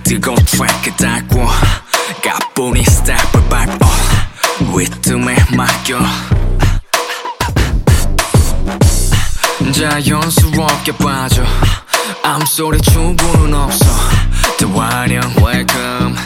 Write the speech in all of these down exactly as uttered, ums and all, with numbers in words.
뜨거운 트랙을 달고 가뿐히 스텝을 밟어 리듬에 맡겨 자연스럽게 빠져 암소리 충분은 없어 더 화려 welcome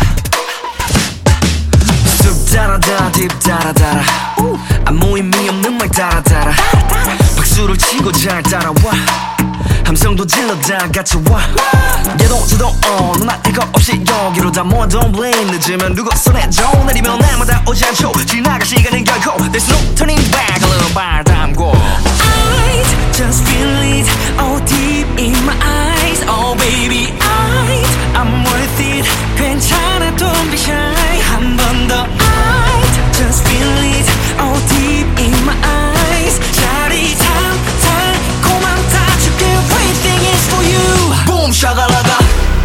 쑥 달아달아 딥 달아달아 아무 의미 없는 말 달아달아 박수를 치고 잘 따라와 함성도 질러다 같이와 얘도 저도 어 누나 이거 없이 여기로 다 모아 don't blame 늦으면 누구 손에 줘 내리면 날마다 오지 않죠 지나갈 시간은 결코 There's no turning back 얼른 발 담고 I just feel it all deep in my eyes Oh baby I I'm worth it 괜찮아 don't be shy 한 번 더 I just feel it all deep in my eyes 짜릿함 달콤함 다 줄게 Everything is for you Boom shakalaka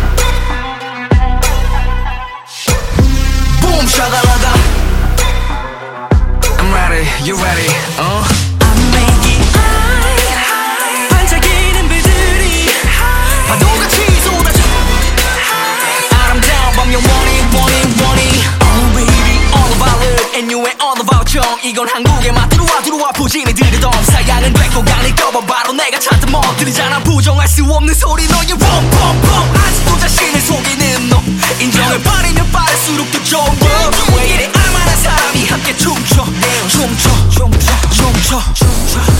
Boom shakalaka I'm ready, you ready, uh? I'm making high 반짝이는 별들이 파도같이 쏟아져 아름다운 밤 영원히 원히 원히 Oh baby All about it and you ain't all about 정 이건 한국의 맛 들어와 들어와 부진이 들이던 사양은 됐고 간이 꺼봐 바로 내가 찾던 멋들이잖아 부정할 수 없는 소리 너의 럼럼럼 아직도 자신을 속이는 너 인정을 빠르면 빠를수록 더 좋은 법 왜 이래 알만한 사람이 함께 춤춰 춤춰 춤춰 춤춰 춤춰